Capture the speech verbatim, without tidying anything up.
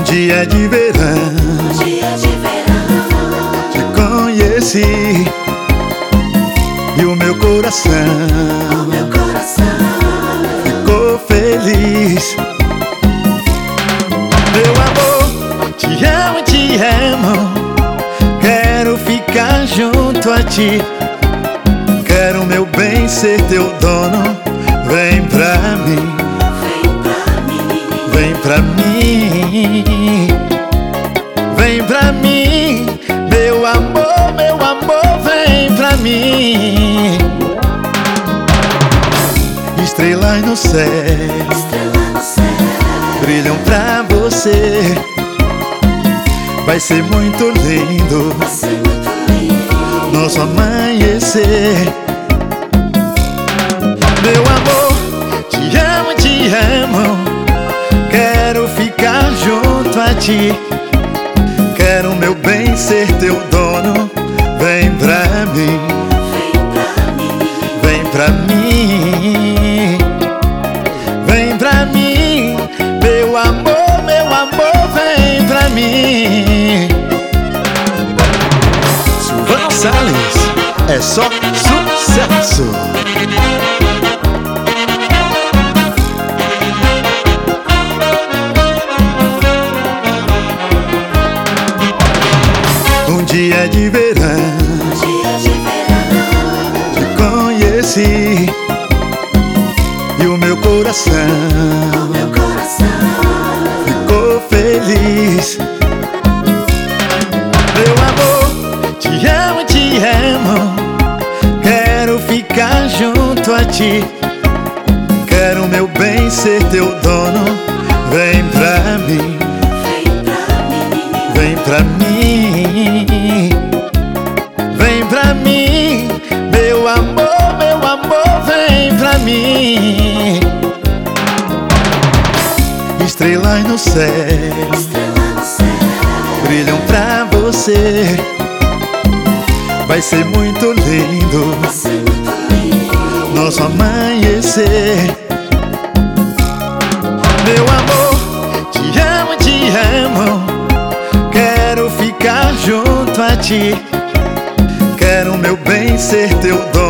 dia de verão, um dia de verão, te conheci e o meu coração, o meu coração ficou feliz. Meu amor, te amo, te amo, quero ficar junto a ti, quero meu bem ser teu dono. Vem pra mim, vem pra mim, vem pra mim, vem pra mim, meu amor, meu amor, vem pra mim. Estrelas no céu, estrela no céu, brilham pra você, vai ser muito lindo vai ser muito lindo nosso amanhecer. Meu amor, te amo, te amo, quero ficar junto a ti, quero meu bem ser teu dono. Vem pra mim, vem pra mim, vem pra mim, vem pra mim, meu amor, meu amor, vem pra mim. Silvano Salles, é só sucesso. Um dia de verão, um dia de verão, te conheci e o meu coração o meu coração ficou feliz. Meu amor, te amo, te amo, quero ficar junto a ti, quero meu bem ser teu dono. Vem pra mim, vem pra mim, vem pra mim, vem pra mim, meu amor, meu amor, vem pra mim. Estrelas no céu, estrela no céu, brilham pra você, vai ser muito lindo vai ser muito lindo nosso amanhecer. Meu amor, te amo, te amo, quero ficar junto a ti, quero meu bem ser teu dono.